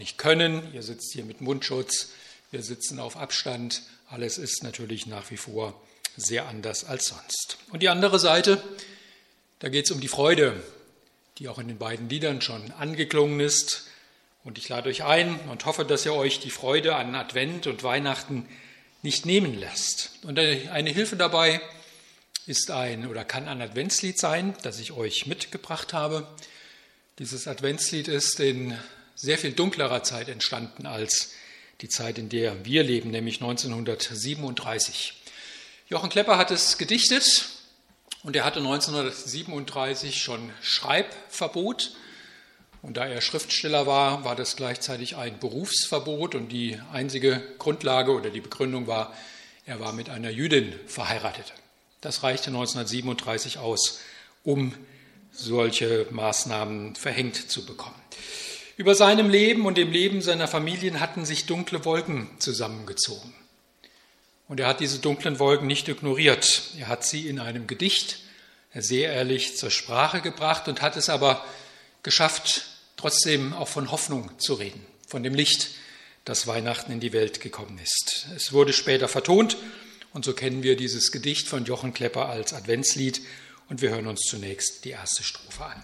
nicht können. Ihr sitzt hier mit Mundschutz, wir sitzen auf Abstand. Alles ist natürlich nach wie vor sehr anders als sonst. Und die andere Seite, da geht es um die Freude, die auch in den beiden Liedern schon angeklungen ist. Und ich lade euch ein und hoffe, dass ihr euch die Freude an Advent und Weihnachten nicht nehmen lasst. Und eine Hilfe dabei kann ein Adventslied sein, das ich euch mitgebracht habe. Dieses Adventslied ist in sehr viel dunklerer Zeit entstanden als die Zeit, in der wir leben, nämlich 1937. Jochen Klepper hat es gedichtet und er hatte 1937 schon Schreibverbot. Und da er Schriftsteller war, war das gleichzeitig ein Berufsverbot und die einzige Grundlage oder die Begründung war, er war mit einer Jüdin verheiratet. Das reichte 1937 aus, um solche Maßnahmen verhängt zu bekommen. Über seinem Leben und dem Leben seiner Familien hatten sich dunkle Wolken zusammengezogen. Und er hat diese dunklen Wolken nicht ignoriert. Er hat sie in einem Gedicht sehr ehrlich zur Sprache gebracht und hat es aber geschafft, trotzdem auch von Hoffnung zu reden, von dem Licht, das Weihnachten in die Welt gekommen ist. Es wurde später vertont und so kennen wir dieses Gedicht von Jochen Klepper als Adventslied und wir hören uns zunächst die erste Strophe an.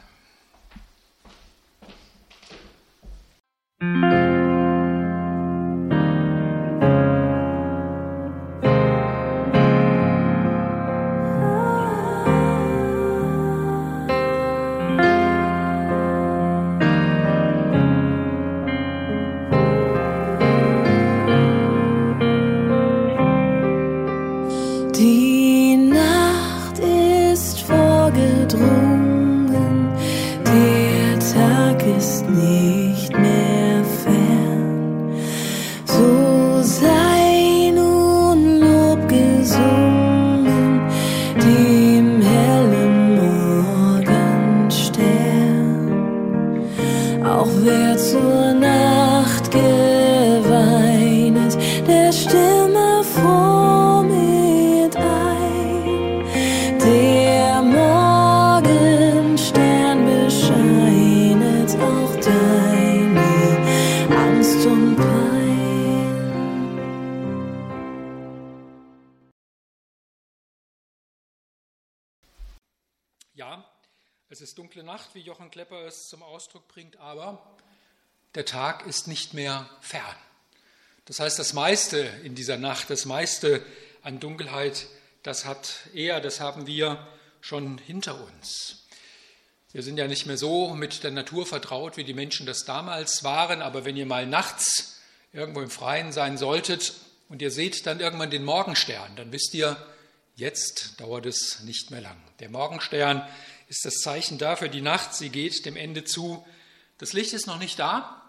Ja, es ist dunkle Nacht, wie Jochen Klepper es zum Ausdruck bringt, aber der Tag ist nicht mehr fern. Das heißt, das meiste in dieser Nacht, das meiste an Dunkelheit, das haben wir schon hinter uns. Wir sind ja nicht mehr so mit der Natur vertraut, wie die Menschen das damals waren, aber wenn ihr mal nachts irgendwo im Freien sein solltet und ihr seht dann irgendwann den Morgenstern, dann wisst ihr, jetzt dauert es nicht mehr lang. Der Morgenstern ist das Zeichen dafür, die Nacht, sie geht dem Ende zu. Das Licht ist noch nicht da,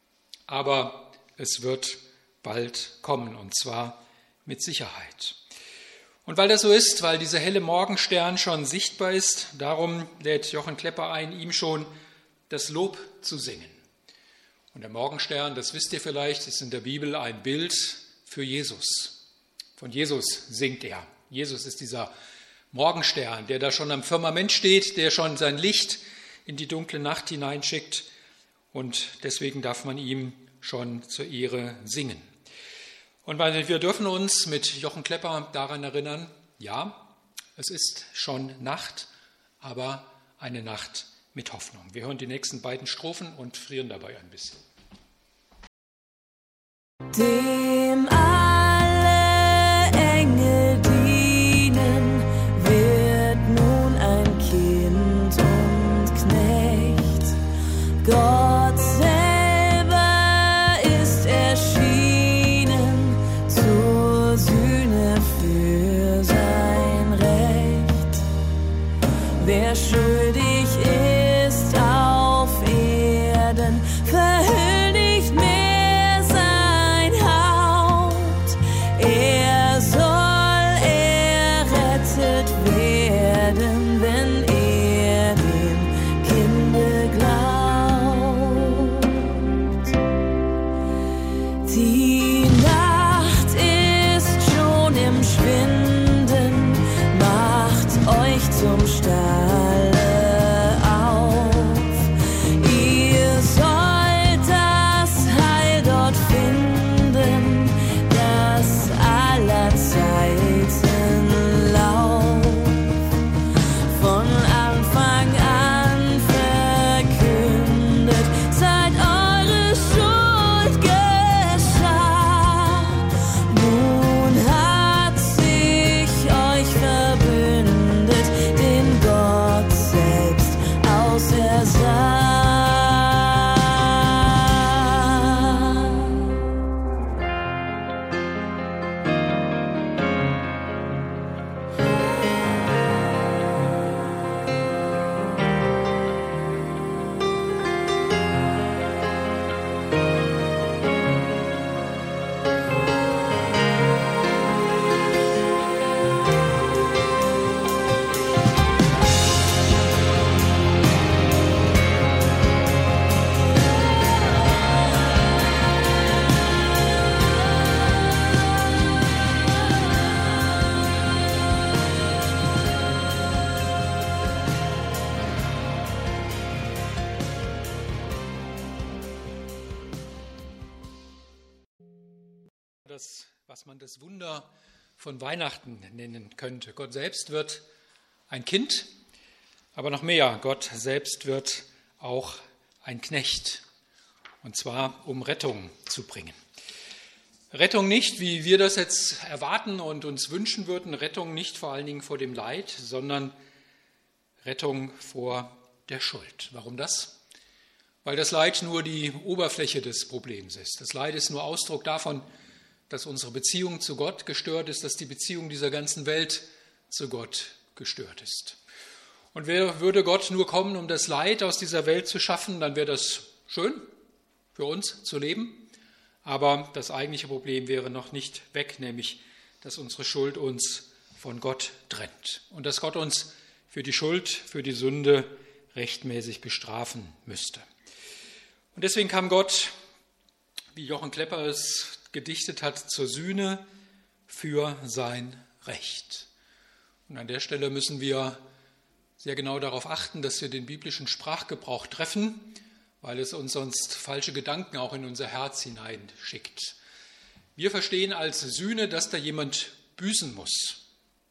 aber es wird bald kommen und zwar mit Sicherheit. Und weil das so ist, weil dieser helle Morgenstern schon sichtbar ist, darum lädt Jochen Klepper ein, ihm schon das Lob zu singen. Und der Morgenstern, das wisst ihr vielleicht, ist in der Bibel ein Bild für Jesus. Von Jesus singt er. Jesus ist dieser Morgenstern, der da schon am Firmament steht, der schon sein Licht in die dunkle Nacht hineinschickt. Und deswegen darf man ihm schon zur Ehre singen. Und wir dürfen uns mit Jochen Klepper daran erinnern, ja, es ist schon Nacht, aber eine Nacht mit Hoffnung. Wir hören die nächsten beiden Strophen und frieren dabei ein bisschen. Dem alle Engel dienen, wird nun ein Kind und Knecht. Gott selber ist erschienen zur Sühne für sein Recht. Wer schuldig ist auf Erden, verhüllt nicht mehr sein Haupt. Er soll errettet werden, wenn er dem Kinde glaubt. Die Nacht ist schon im Schwinden, macht euch zum Stalle auf. Ihr sollt das etwas, was man das Wunder von Weihnachten nennen könnte. Gott selbst wird ein Kind, aber noch mehr, Gott selbst wird auch ein Knecht, und zwar um Rettung zu bringen. Rettung nicht, wie wir das jetzt erwarten und uns wünschen würden, Rettung nicht vor allen Dingen vor dem Leid, sondern Rettung vor der Schuld. Warum das? Weil das Leid nur die Oberfläche des Problems ist. Das Leid ist nur Ausdruck davon, dass unsere Beziehung zu Gott gestört ist, dass die Beziehung dieser ganzen Welt zu Gott gestört ist. Und würde Gott nur kommen, um das Leid aus dieser Welt zu schaffen, dann wäre das schön für uns zu leben. Aber das eigentliche Problem wäre noch nicht weg, nämlich, dass unsere Schuld uns von Gott trennt und dass Gott uns für die Schuld, für die Sünde rechtmäßig bestrafen müsste. Und deswegen kam Gott, wie Jochen Klepper es gedichtet hat, zur Sühne für sein Recht. Und an der Stelle müssen wir sehr genau darauf achten, dass wir den biblischen Sprachgebrauch treffen, weil es uns sonst falsche Gedanken auch in unser Herz hineinschickt. Wir verstehen als Sühne, dass da jemand büßen muss.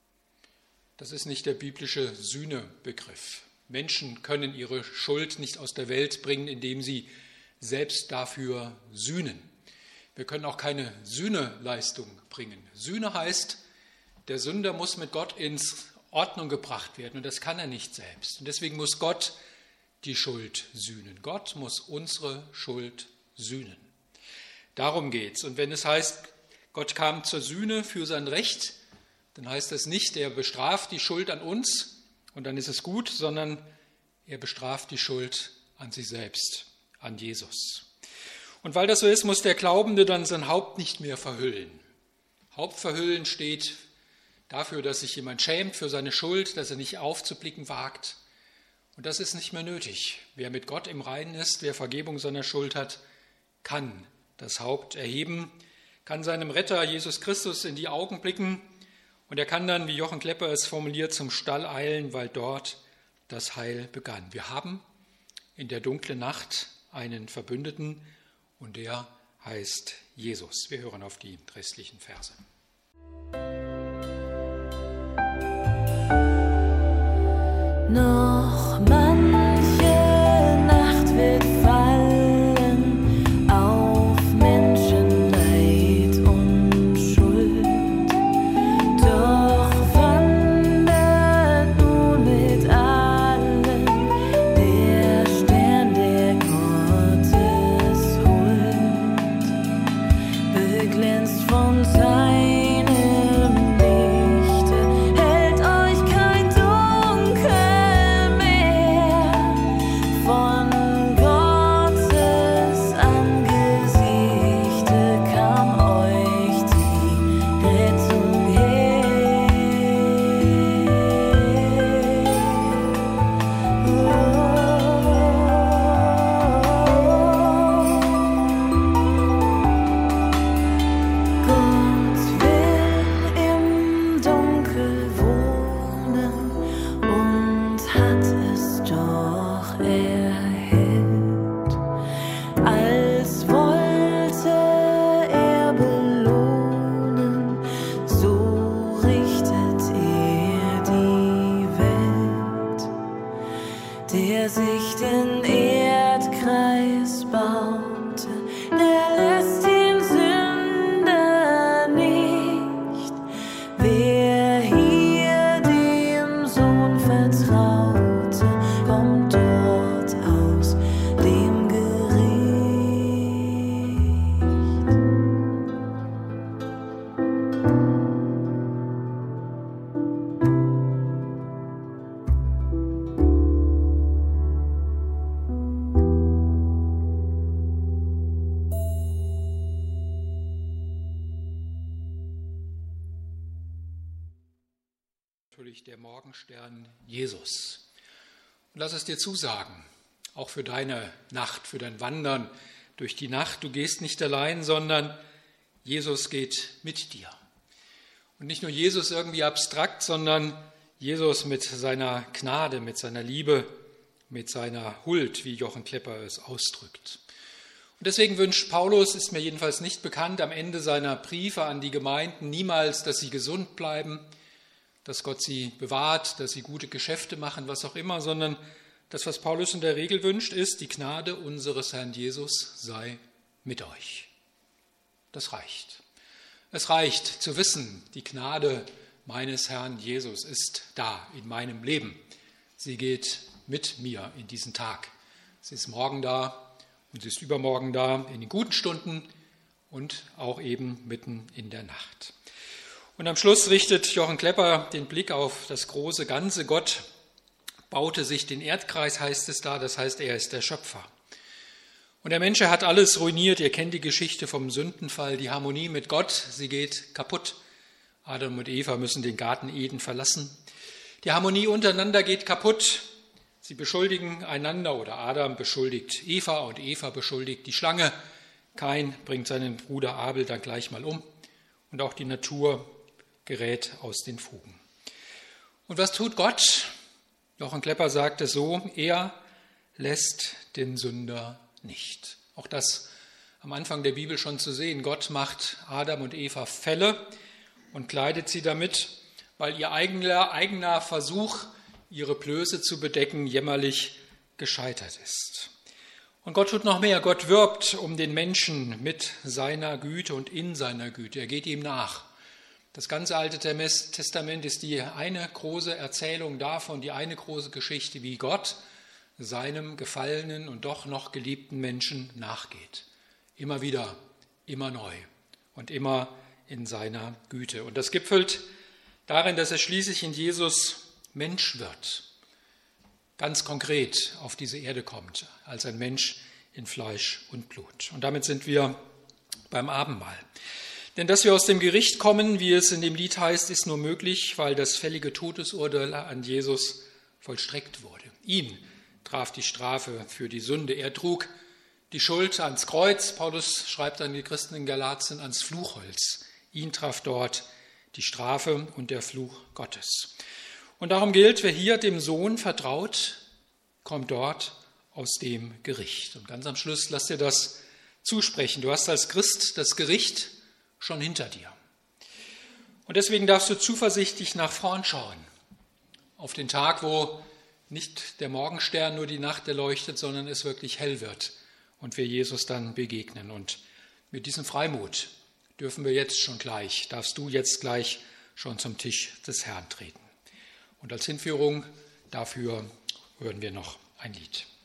Das ist nicht der biblische Sühnebegriff. Menschen können ihre Schuld nicht aus der Welt bringen, indem sie selbst dafür sühnen. Wir können auch keine Sühneleistung bringen. Sühne heißt, der Sünder muss mit Gott in Ordnung gebracht werden und das kann er nicht selbst. Und deswegen muss Gott die Schuld sühnen. Gott muss unsere Schuld sühnen. Darum geht's. Und wenn es heißt, Gott kam zur Sühne für sein Recht, dann heißt das nicht, er bestraft die Schuld an uns und dann ist es gut, sondern er bestraft die Schuld an sich selbst, an Jesus. Und weil das so ist, muss der Glaubende dann sein Haupt nicht mehr verhüllen. Hauptverhüllen steht dafür, dass sich jemand schämt für seine Schuld, dass er nicht aufzublicken wagt. Und das ist nicht mehr nötig. Wer mit Gott im Reinen ist, wer Vergebung seiner Schuld hat, kann das Haupt erheben, kann seinem Retter Jesus Christus in die Augen blicken und er kann dann, wie Jochen Klepper es formuliert, zum Stall eilen, weil dort das Heil begann. Wir haben in der dunklen Nacht einen Verbündeten und der heißt Jesus. Wir hören auf die restlichen Verse. Noch manche Nacht wird fallen auf Menschenleid und Schuld. Doch wandert nun mit allen der Stern der Gotteshuld, beglänzt von seinem Lichte, hält euch kein Dunkel mehr. Von Gottes Angesichte kam euch die Rettung Gott will im Dunkel wohnen und hat es doch erhellt, als wollte er belohnen, so richtet er die Welt, der sich den Erdkreis baute, der lässt den Sünder nicht. Wer hier dem Sohn vertraute, kommt dort aus dem Gericht. Natürlich der Morgenstern Jesus. Und lass es dir zusagen, auch für deine Nacht, für dein Wandern durch die Nacht. Du gehst nicht allein, sondern Jesus geht mit dir. Und nicht nur Jesus irgendwie abstrakt, sondern Jesus mit seiner Gnade, mit seiner Liebe, mit seiner Huld, wie Jochen Klepper es ausdrückt. Und deswegen wünscht Paulus, ist mir jedenfalls nicht bekannt, am Ende seiner Briefe an die Gemeinden niemals, dass sie gesund bleiben, dass Gott sie bewahrt, dass sie gute Geschäfte machen, was auch immer, sondern das, was Paulus in der Regel wünscht, ist, die Gnade unseres Herrn Jesus sei mit euch. Das reicht. Es reicht zu wissen, die Gnade meines Herrn Jesus ist da in meinem Leben. Sie geht mit mir in diesen Tag. Sie ist morgen da und sie ist übermorgen da, in den guten Stunden und auch eben mitten in der Nacht. Und am Schluss richtet Jochen Klepper den Blick auf das große Ganze. Gott baute sich den Erdkreis, heißt es da, das heißt, er ist der Schöpfer. Und der Mensch hat alles ruiniert. Ihr kennt die Geschichte vom Sündenfall, die Harmonie mit Gott, sie geht kaputt. Adam und Eva müssen den Garten Eden verlassen. Die Harmonie untereinander geht kaputt. Sie beschuldigen einander oder Adam beschuldigt Eva und Eva beschuldigt die Schlange. Kain bringt seinen Bruder Abel dann gleich mal um. Und auch die Natur gerät aus den Fugen. Und was tut Gott? Jochen Klepper sagte so, er lässt den Sünder nicht. Auch das am Anfang der Bibel schon zu sehen. Gott macht Adam und Eva Felle und kleidet sie damit, weil ihr eigener Versuch, ihre Blöße zu bedecken, jämmerlich gescheitert ist. Und Gott tut noch mehr. Gott wirbt um den Menschen mit seiner Güte und in seiner Güte. Er geht ihm nach. Das ganze Alte Testament ist die eine große Erzählung davon, die eine große Geschichte, wie Gott seinem gefallenen und doch noch geliebten Menschen nachgeht. Immer wieder, immer neu und immer in seiner Güte. Und das gipfelt darin, dass er schließlich in Jesus Mensch wird, ganz konkret auf diese Erde kommt, als ein Mensch in Fleisch und Blut. Und damit sind wir beim Abendmahl. Denn dass wir aus dem Gericht kommen, wie es in dem Lied heißt, ist nur möglich, weil das fällige Todesurteil an Jesus vollstreckt wurde. Ihn traf die Strafe für die Sünde. Er trug die Schuld ans Kreuz. Paulus schreibt an die Christen in Galatien ans Fluchholz. Ihn traf dort die Strafe und der Fluch Gottes. Und darum gilt, wer hier dem Sohn vertraut, kommt dort aus dem Gericht. Und ganz am Schluss lass dir das zusprechen. Du hast als Christ das Gericht schon hinter dir. Und deswegen darfst du zuversichtlich nach vorn schauen. Auf den Tag, wo nicht der Morgenstern nur die Nacht erleuchtet, sondern es wirklich hell wird und wir Jesus dann begegnen. Und mit diesem Freimut darfst du jetzt gleich schon zum Tisch des Herrn treten. Und als Hinführung dafür hören wir noch ein Lied.